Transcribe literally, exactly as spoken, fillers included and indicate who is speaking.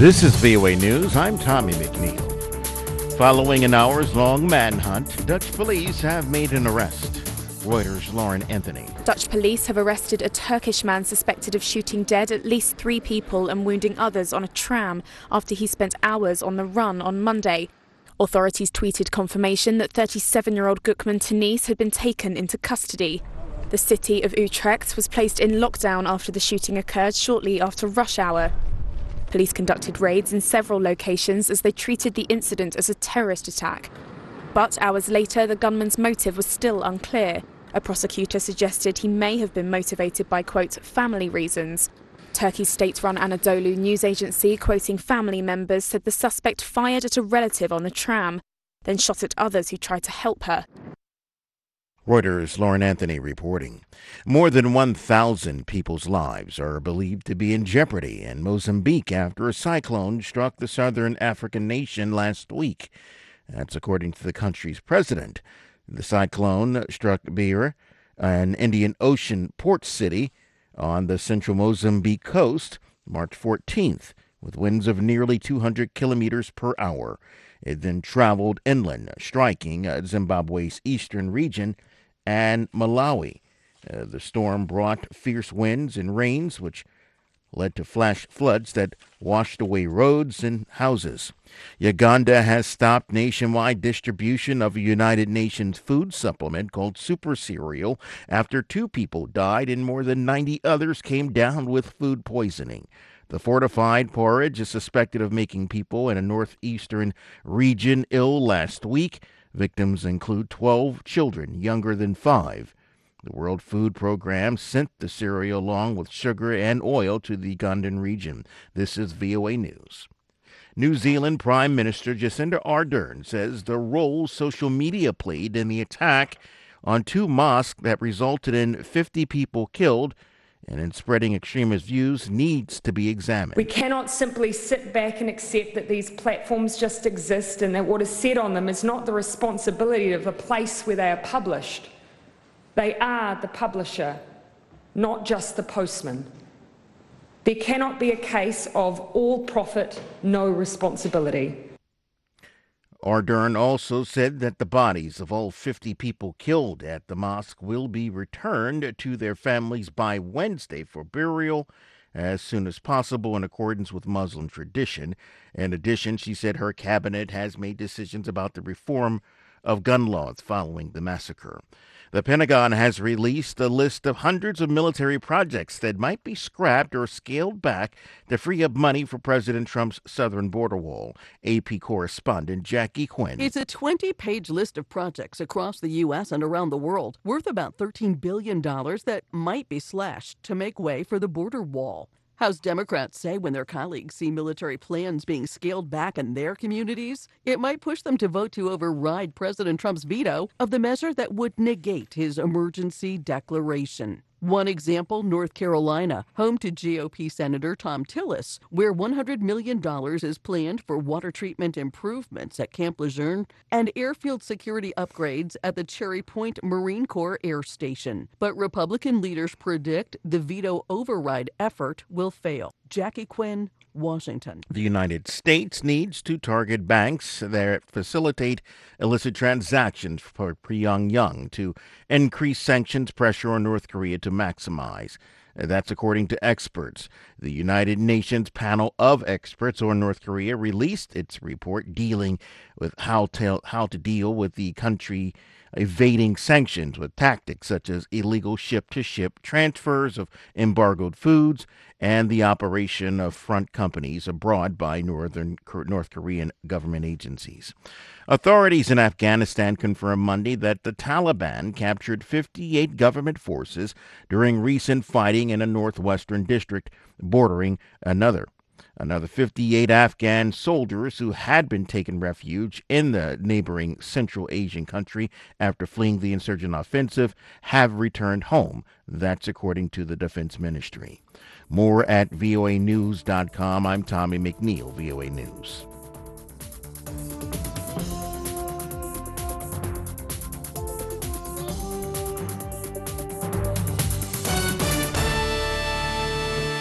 Speaker 1: This is V O A News. I'm Tommy McNeil. Following an hours-long manhunt, Dutch police have made an arrest. Reuters' Lauren Anthony.
Speaker 2: Dutch police have arrested a Turkish man suspected of shooting dead at least three people and wounding others on a tram after he spent hours on the run on Monday. Authorities tweeted confirmation that thirty-seven-year-old Gukman Tanis had been taken into custody. The city of Utrecht was placed in lockdown after the shooting occurred shortly after rush hour. Police conducted raids in several locations as they treated the incident as a terrorist attack. But hours later, the gunman's motive was still unclear. A prosecutor suggested he may have been motivated by, quote, family reasons. Turkey's state-run Anadolu news agency, quoting family members, said the suspect fired at a relative on the tram, then shot at others who tried to help her.
Speaker 1: Reuters' Lauren Anthony reporting. More than one thousand people's lives are believed to be in jeopardy in Mozambique after a cyclone struck the southern African nation last week. That's according to the country's president. The cyclone struck Beira, an Indian Ocean port city on the central Mozambique coast, March fourteenth, with winds of nearly two hundred kilometers per hour. It then traveled inland, striking Zimbabwe's eastern region and Malawi. Uh, the storm brought fierce winds and rains, which led to flash floods that washed away roads and houses. Uganda has stopped nationwide distribution of a United Nations food supplement called Super Cereal after two people died and more than ninety others came down with food poisoning. The fortified porridge is suspected of making people in a northeastern region ill last week. Victims include twelve children younger than five. The World Food Program sent the cereal along with sugar and oil to the Ugandan region. This is V O A News. New Zealand Prime Minister Jacinda Ardern says the role social media played in the attack on two mosques that resulted in fifty people killed and in spreading extremist views needs to be examined.
Speaker 3: We cannot simply sit back and accept that these platforms just exist and that what is said on them is not the responsibility of the place where they are published. They are the publisher, not just the postman. There cannot be a case of all profit, no responsibility.
Speaker 1: Ardern also said that the bodies of all fifty people killed at the mosque will be returned to their families by Wednesday for burial as soon as possible in accordance with Muslim tradition. In addition, she said her cabinet has made decisions about the reform of gun laws following the massacre. The Pentagon has released a list of hundreds of military projects that might be scrapped or scaled back to free up money for President Trump's southern border wall. A P correspondent Jackie Quinn.
Speaker 4: It's a twenty-page list of projects across the U S and around the world worth about thirteen billion dollars that might be slashed to make way for the border wall. House Democrats say when their colleagues see military plans being scaled back in their communities, it might push them to vote to override President Trump's veto of the measure that would negate his emergency declaration. One example, North Carolina, home to G O P Senator Thom Tillis, where one hundred million dollars is planned for water treatment improvements at Camp Lejeune and airfield security upgrades at the Cherry Point Marine Corps Air Station. But Republican leaders predict the veto override effort will fail. Jackie Quinn, Washington.
Speaker 1: The United States needs to target banks that facilitate illicit transactions for Pyongyang to increase sanctions pressure on North Korea to maximize. That's according to experts. The United Nations panel of experts on North Korea released its report dealing with how to, how to deal with the country evading sanctions with tactics such as illegal ship-to-ship transfers of embargoed foods and the operation of front companies abroad by northern North Korean government agencies. Authorities in Afghanistan confirmed Monday that the Taliban captured fifty-eight government forces during recent fighting in a northwestern district bordering another. Another fifty-eight Afghan soldiers who had been taking refuge in the neighboring Central Asian country after fleeing the insurgent offensive have returned home. That's according to the Defense Ministry. More at V O A news dot com. I'm Tommy McNeil, V O A News.